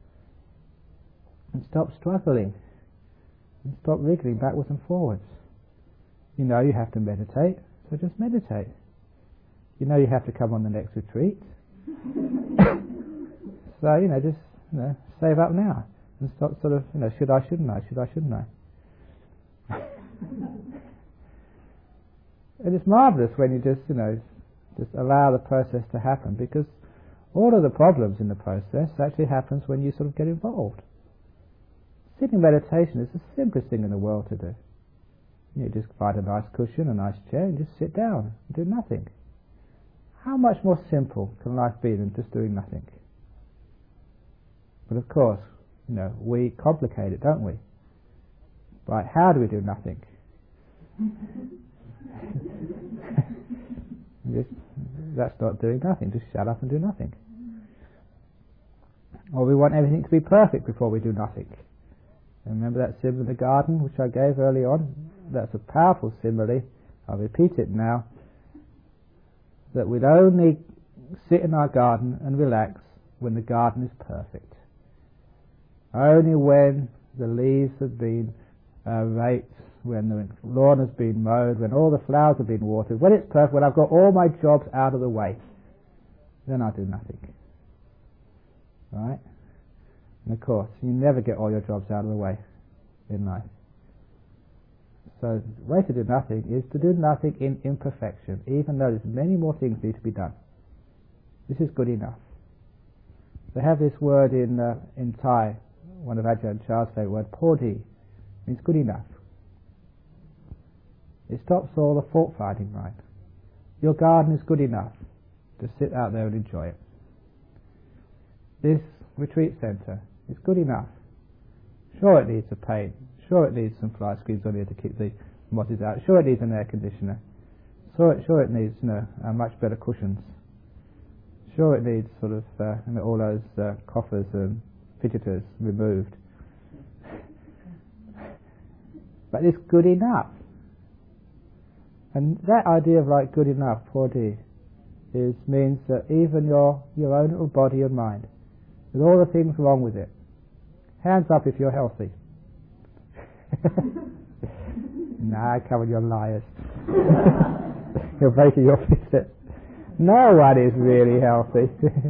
[SPEAKER 1] And stop struggling. And stop wriggling backwards and forwards. You know you have to meditate, so just meditate. You know you have to come on the next retreat. So, you know, just, you know, save up now. And stop sort of, you know, should I, shouldn't I, should I, shouldn't I? And it's marvellous when you just, you know, just allow the process to happen, because all of the problems in the process actually happens when you sort of get involved. Sitting meditation is the simplest thing in the world to do. You just find a nice cushion, a nice chair, and just sit down and do nothing. How much more simple can life be than just doing nothing? But of course, you know, we complicate it, don't we? Right, how do we do nothing? Just, that's not doing nothing, just shut up and do nothing. Or we want everything to be perfect before we do nothing. And remember that symbol in the garden which I gave early on? That's a powerful simile. I'll repeat it now. That we'd only sit in our garden and relax when the garden is perfect. Only when the leaves have been uh, raked, when the lawn has been mowed, when all the flowers have been watered, when it's perfect, when I've got all my jobs out of the way, then I'll do nothing. Right? And of course, you never get all your jobs out of the way in life. So the way to do nothing is to do nothing in imperfection, even though there's many more things need to be done. This is good enough. They have this word in uh, in Thai, one of Ajahn Chah's favourite words, Podi, means good enough. It stops all the fault finding, right? Your garden is good enough to sit out there and enjoy it. This retreat centre is good enough. Sure, it needs a paint. Sure, it needs some fly screens on here to keep the mosses out. Sure, it needs an air conditioner. Sure, it, sure it needs, you know, uh, much better cushions. Sure, it needs sort of uh, you know, all those uh, coffers and fidgeters removed. But it's good enough. And that idea of like good enough, Podi, is means that even your your own little body and mind, with all the things wrong with it, hands up if you're healthy. Nah, come on, you're liars. You're breaking your fist. No one is really healthy.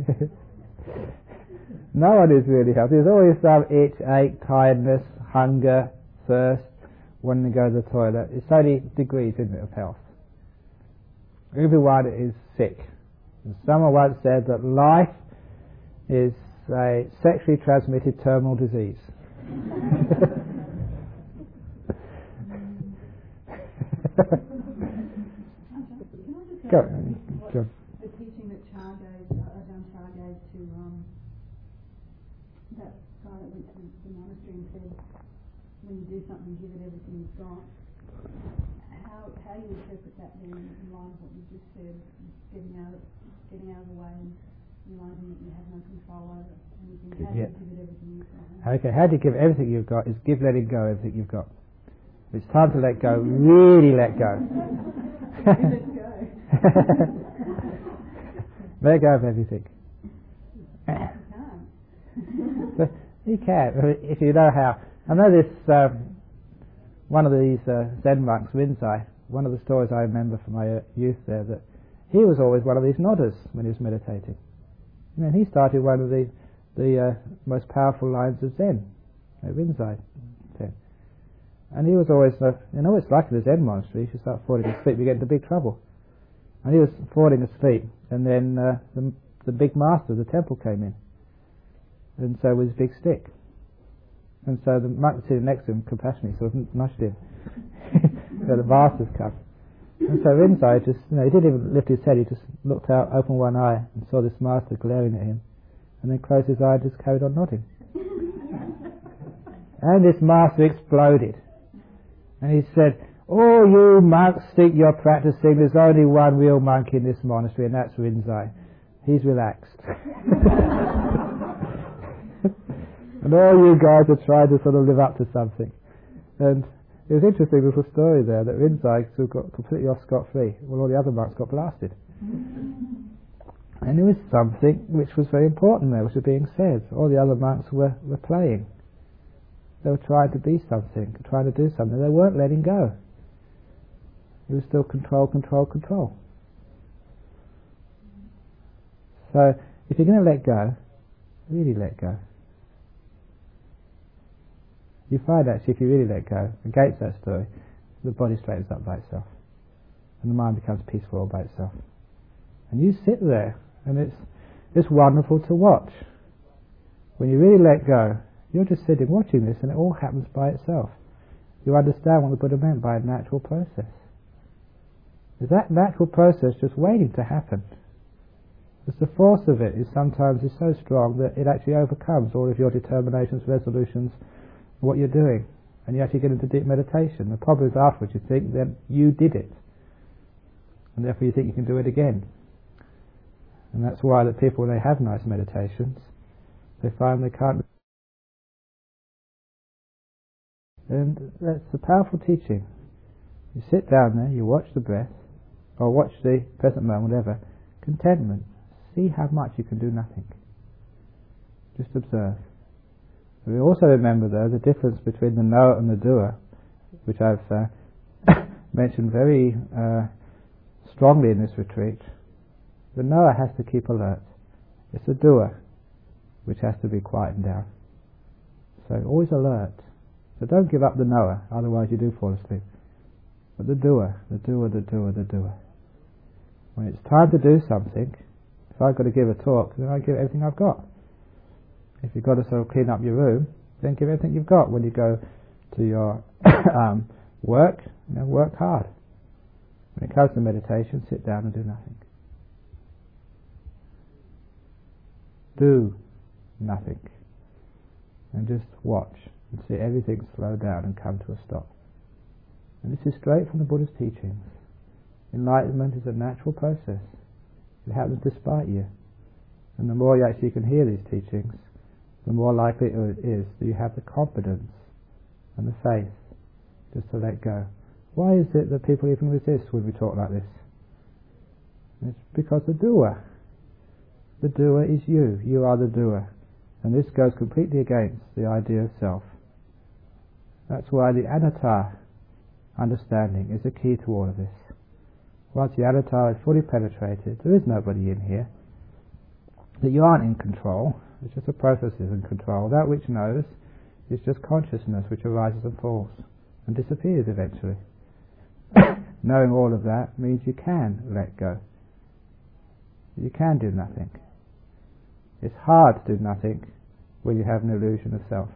[SPEAKER 1] No one is really healthy. There's always some itch, ache, tiredness, hunger, thirst, wanting to go to the toilet. It's only degrees, isn't it, of health. Everyone is sick. And someone once said that life is a sexually transmitted terminal disease. Go. Go.
[SPEAKER 2] The teaching that Chah gave, uh, Ajahn Chah gave to um, that guy that went to the, the monastery and said, when you do something, give it everything you've got. How how you interpret that then in line with what you just said, getting out of getting out of the way and realising that you have no control over anything. How do
[SPEAKER 1] Yeah.
[SPEAKER 2] you give it everything you've got?
[SPEAKER 1] Okay, how do you give everything you've got is give letting go everything you've got. It's time to let go, really let go.
[SPEAKER 2] Let go.
[SPEAKER 1] Let go of everything. So you can, if you know how. I know this, um, one of these uh, Zen monks, Rinzai, one of the stories I remember from my uh, youth there, that he was always one of these nodders when he was meditating. And then he started one of the the uh, most powerful lines of Zen, uh, Rinzai Zen. And he was always, uh, you know, it's like in the Zen monastery, if you start falling asleep, you get into big trouble. And he was falling asleep, and then uh, the, the big master of the temple came in, and so with his big stick. And so the monk sitting next to him compassionately sort of nudged him. So the master's come. And so Rinzai just, you know, he didn't even lift his head, he just looked out, opened one eye, and saw this master glaring at him, and then closed his eye and just carried on nodding. And this master exploded. And he said, "Oh, you monks think you're practicing, there's only one real monk in this monastery, and that's Rinzai. he's relaxed. And all you guys are trying to sort of live up to something. And it was an interesting little story there that Rinzai who got completely off scot-free while all the other monks got blasted. And there was something which was very important there, which was being said. All the other monks were, were playing. They were trying to be something, trying to do something. They weren't letting go. It was still control, control, control. So, if you're going to let go, really let go. You find actually if you really let go, against that story, the body straightens up by itself. And the mind becomes peaceful all by itself. And you sit there, and it's it's wonderful to watch. When you really let go, you're just sitting watching this, and it all happens by itself. You understand what the Buddha meant by a natural process. Is that natural process just waiting to happen? Because the force of it is sometimes is so strong that it actually overcomes all of your determinations, resolutions, what you're doing, and you actually get into deep meditation. The problem is afterwards you think that you did it, and therefore you think you can do it again. And that's why the people, when they have nice meditations, they find they can't. And that's a powerful teaching. You sit down there, you watch the breath, or watch the present moment, whatever. Contentment. See how much you can do nothing. Just observe. We also remember, though, the difference between the knower and the doer, which I've uh, mentioned very uh, strongly in this retreat. The knower has to keep alert. It's the doer which has to be quietened down. So always alert. So don't give up the knower, otherwise you do fall asleep. But the doer, the doer, the doer, the doer. When it's time to do something, if I've got to give a talk, then I give everything I've got. If you've got to sort of clean up your room, then give everything you've got. When you go to your um, work, you know, work hard. When it comes to meditation, sit down and do nothing. Do nothing. And just watch and see everything slow down and come to a stop. And this is straight from the Buddha's teachings. Enlightenment is a natural process. It happens despite you. And the more you actually can hear these teachings, the more likely it is that you have the confidence and the faith just to let go. Why is it that people even resist when we talk like this? It's because the doer. The doer is you. You are the doer. And this goes completely against the idea of self. That's why the anatta understanding is the key to all of this. Once the anatta is fully penetrated, there is nobody in here. That you aren't in control. It's just a process is in control. That which knows is just consciousness which arises and falls and disappears eventually. Knowing all of that means you can let go. You can do nothing. It's hard to do nothing when you have an illusion of self.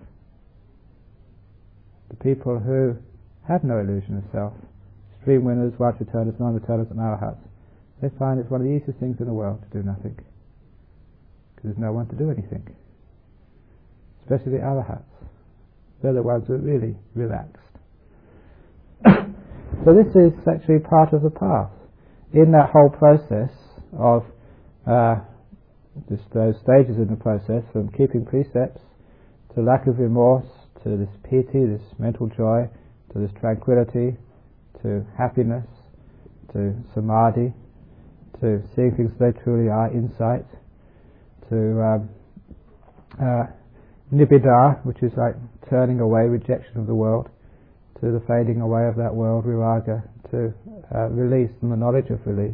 [SPEAKER 1] The people who have no illusion of self, stream winners, wild returners, non-returners and arahats, they find it's one of the easiest things in the world to do nothing. Because there's no one to do anything. Especially the arahats. They're the ones who are really relaxed. So this is actually part of the path. In that whole process of uh, this, those stages in the process, from keeping precepts to lack of remorse, to this piety, this mental joy, to this tranquility, to happiness, to samadhi, to seeing things as they truly are, insight, to um, uh, nibbida, which is like turning away, rejection of the world, to the fading away of that world, viraga, to uh, release and the knowledge of release.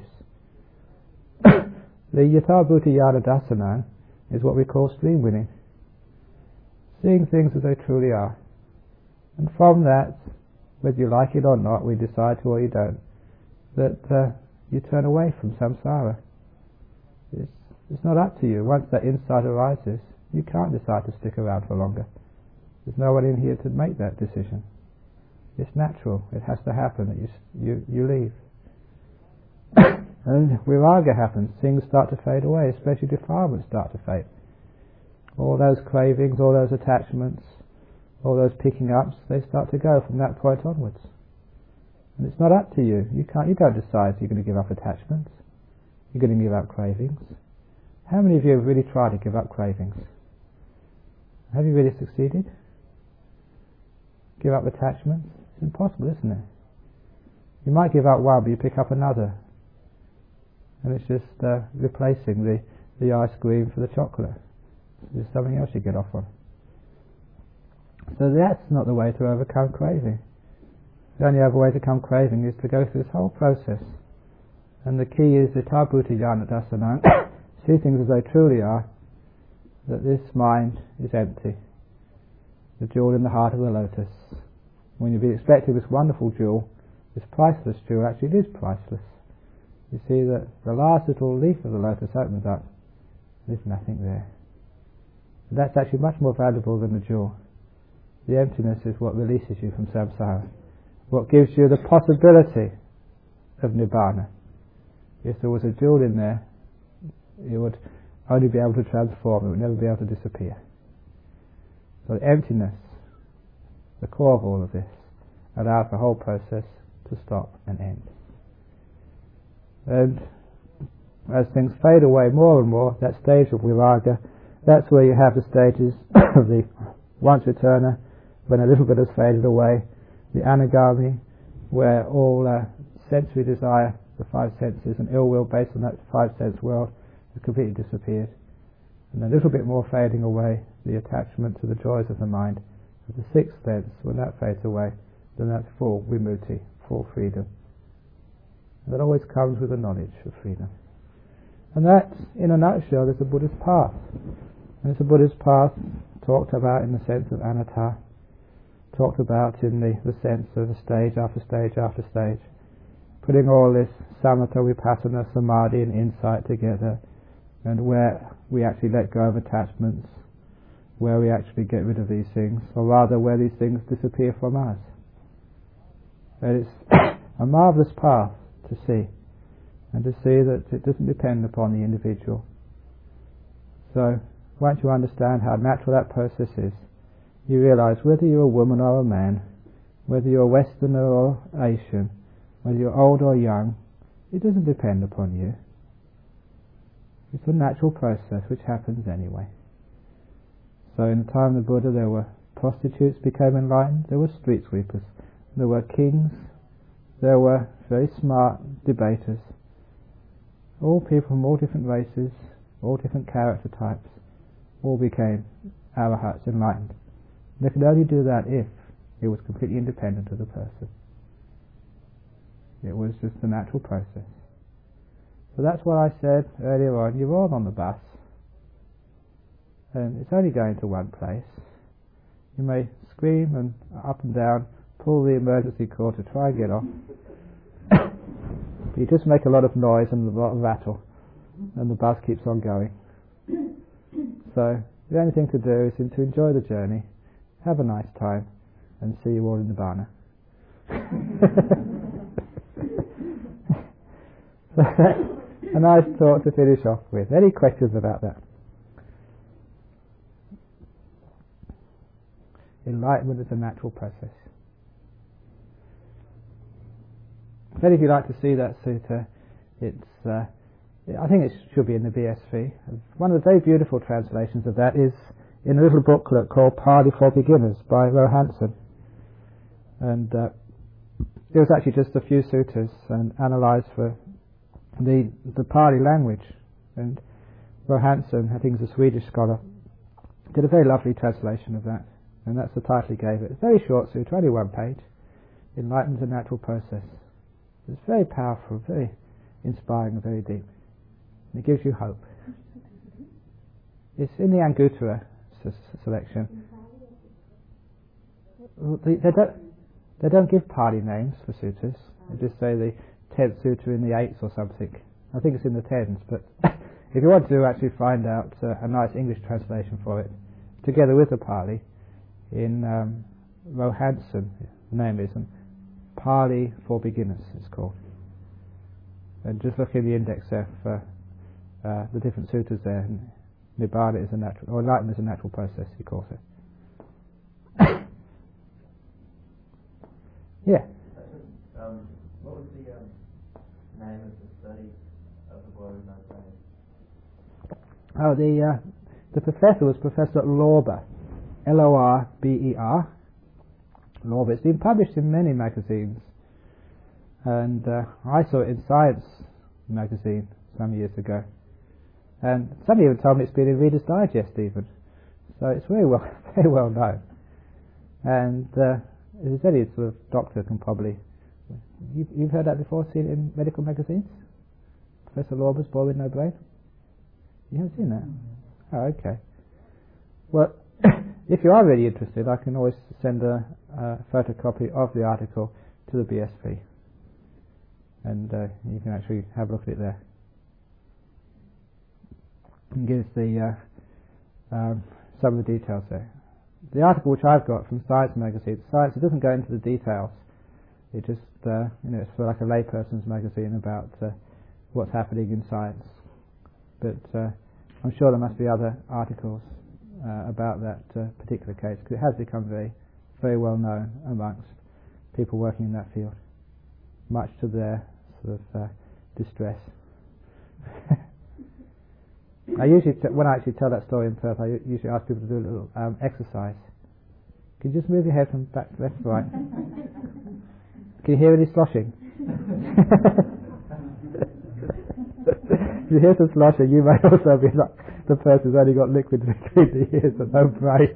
[SPEAKER 1] The yatha bhuta yada dasana is what we call stream winning. Seeing things as they truly are. And from that, whether you like it or not, we decide to or you don't, that uh, you turn away from samsara. It's, it's not up to you. Once that insight arises, you can't decide to stick around for longer. There's no one in here to make that decision. It's natural. It has to happen that you you, you leave. And viraga happens. Things start to fade away, especially defilements start to fade. All those cravings, all those attachments, all those picking ups, they start to go from that point onwards. And it's not up to you. You can't. You don't decide you're going to give up attachments. You're going to give up cravings. How many of you have really tried to give up cravings? Have you really succeeded? Give up attachments? It's impossible, isn't it? You might give up one, but you pick up another. And it's just uh, replacing the, the ice cream for the chocolate. There's something else you get off on. So that's not the way to overcome craving. The only other way to overcome craving is to go through this whole process. And the key is the Tabhuta Jnana Dassana. See things as they truly are, that this mind is empty. The jewel in the heart of the lotus. When you'd be expecting this wonderful jewel, this priceless jewel, actually it is priceless. You see that the last little leaf of the lotus opens up, there's nothing there. And that's actually much more valuable than the jewel. The emptiness is what releases you from samsara, what gives you the possibility of nibbana. If there was a jewel in there, you would only be able to transform, it would never be able to disappear. So the emptiness, the core of all of this, allows the whole process to stop and end. And as things fade away more and more, that stage of viraga, that's where you have the stages of the once returner, when a little bit has faded away, the anagami, where all uh, sensory desire, the five senses, and ill will based on that five sense world has completely disappeared. And a little bit more fading away, the attachment to the joys of the mind. And the sixth sense, when that fades away, then that's full vimutti, full freedom. And that always comes with the knowledge of freedom. And that, in a nutshell, is the Buddha's path. And it's the Buddha's path talked about in the sense of anatta, talked about in the, the sense of the stage after stage after stage, putting all this samatha, vipassana, samadhi and insight together, and where we actually let go of attachments, where we actually get rid of these things, or rather where these things disappear from us. And it's a marvellous path to see, and to see that it doesn't depend upon the individual. So once you understand how natural that process is, you realize whether you're a woman or a man, whether you're Westerner or Asian, whether you're old or young, it doesn't depend upon you. It's a natural process which happens anyway. So in the time of the Buddha there were prostitutes became enlightened, there were street sweepers, there were kings, there were very smart debaters, all people from all different races, all different character types, all became arahats, enlightened. They could only do that if it was completely independent of the person. It was just a natural process. So that's what I said earlier on. You're all on the bus, and it's only going to one place. You may scream and up and down, pull the emergency cord to try and get off, but you just make a lot of noise and a lot of rattle, and the bus keeps on going. So the only thing to do is to enjoy the journey, have a nice time, and see you all in Nibbana. So that's a nice thought to finish off with. Any questions about that? Enlightenment is a natural process. But if you'd like to see that sutta, it's uh, I think it should be in the B S V. One of the very beautiful translations of that is in a little booklet called Pali for Beginners by Rohanson. And uh, there was actually just a few suttas and analysed for the the Pali language. And Rohanson, I think he's a Swedish scholar, did a very lovely translation of that. And that's the title he gave it. It's a very short sutta, only one page. Enlightenment is a natural process. It's very powerful, very inspiring and very deep. And it gives you hope. It's in the Anguttara s- selection. They, they, don't, they don't give Pali names for suttas. They just say the tenth sutta in the eighth or something. I think it's in the tens, but if you want to actually find out uh, a nice English translation for it, together with the Pali, in um, Rohanson, the name is um, Pali for Beginners, it's called. And just look in the index there for uh, the different suttas there. Nibbana is a natural, or enlightenment is a natural process, he calls it. Yeah.
[SPEAKER 3] Um, what was the um, name of the study of the Boy with No Brain?
[SPEAKER 1] Oh, the uh, the professor was Professor Lorber, L O R B E R. Lorber. It's been published in many magazines, and uh, I saw it in Science magazine some years ago. And somebody even told me it's been in Reader's Digest even. So it's very well, very well known. And uh, as I said, any sort of doctor can probably... You've, you've heard that before, seen it in medical magazines? Professor Lorber's Boy with No Brain? You haven't seen that? Oh, okay. Well, if you are really interested, I can always send a, a photocopy of the article to the B S P. And uh, you can actually have a look at it there. And gives the uh, um, some of the details there. The article which I've got from Science magazine, Science, it doesn't go into the details. It just, uh, you know, it's for like a layperson's magazine about uh, what's happening in science. But uh, I'm sure there must be other articles uh, about that uh, particular case, because it has become very, very well known amongst people working in that field, much to their sort of uh, distress. I usually, t- when I actually tell that story in Perth, I usually ask people to do a little um, exercise. Can you just move your head from back to left to right? Can you hear any sloshing? If you hear some sloshing, you may also be like the person who's only got liquid between the ears and no brain.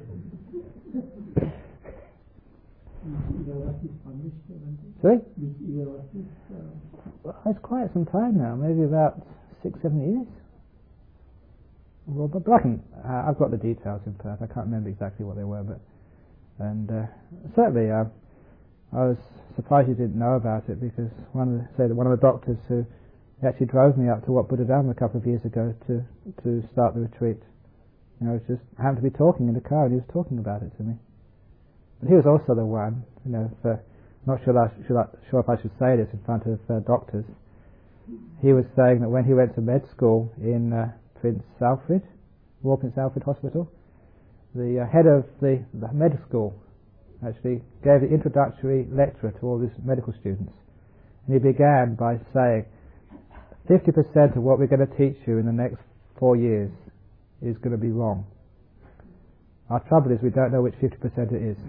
[SPEAKER 1] Sorry? Well, it's quite some time now, maybe about six, seven years. Well, but I can, uh, I've got the details in Perth. I can't remember exactly what they were, but and uh, certainly uh, I was surprised you didn't know about it, because one of the, say one of the doctors who actually drove me up to Wat Buddha Dhamma a couple of years ago to to start the retreat, you know, I was just happened to be talking in the car and he was talking about it to me. But he was also the one, you know, for, not sure I should I, sure if I should say this in front of uh, doctors. He was saying that when he went to med school in uh, Prince Alfred, Royal Prince Alfred Hospital, the uh, head of the, the med school actually gave the introductory lecture to all these medical students, and he began by saying, fifty percent of what we're going to teach you in the next four years is going to be wrong. Our trouble is we don't know which fifty percent it is.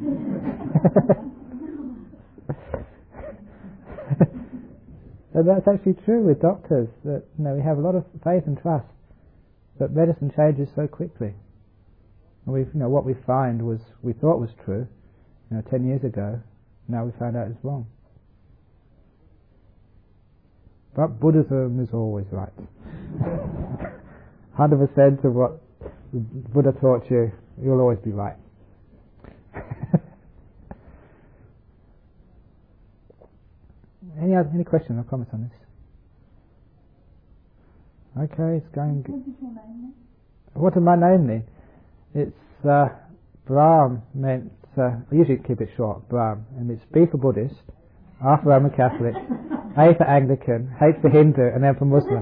[SPEAKER 1] And that's actually true with doctors, that, you know, we have a lot of faith and trust, but medicine changes so quickly. And we've, you know, what we find was, we thought was true, you know, ten years ago, now we found out it's wrong. But Buddhism is always right. one hundred percent of what Buddha taught you, you'll always be right. Any other, any questions or comments on this? Okay, it's going. G-
[SPEAKER 2] What does your name mean?
[SPEAKER 1] What does my name mean? It's uh, Brahm meant. Uh, I usually keep it short. Brahm, and it's B for Buddhist, R for Roman Catholic, A for Anglican, H for Hindu, and then for Muslim.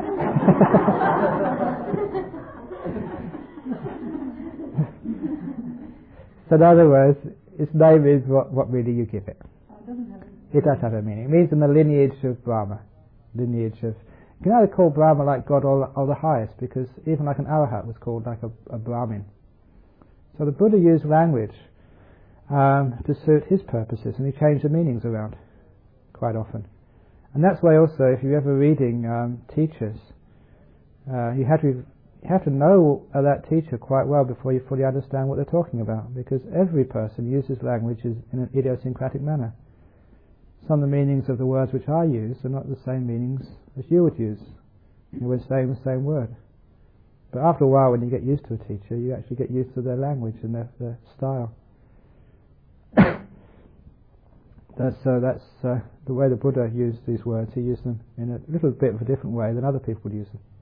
[SPEAKER 1] So in other words, its name is what, what meaning you give it.
[SPEAKER 2] Oh, it doesn't have a
[SPEAKER 1] It does have a meaning. It means in the lineage of Brahma. Lineage of... You can either call Brahma like God or, or the highest, because even like an Arahat was called like a, a Brahmin. So the Buddha used language um, to suit his purposes, and he changed the meanings around quite often. And that's why also, if you're ever reading um, teachers, uh, you have to you have to know uh, that teacher quite well before you fully understand what they're talking about, because every person uses language in an idiosyncratic manner. Some of the meanings of the words which I use are not the same meanings as you would use, you know, when saying the same word. But after a while, when you get used to a teacher, you actually get used to their language and their, their style. that's uh, that's uh, the way the Buddha used these words. He used them in a little bit of a different way than other people would use them.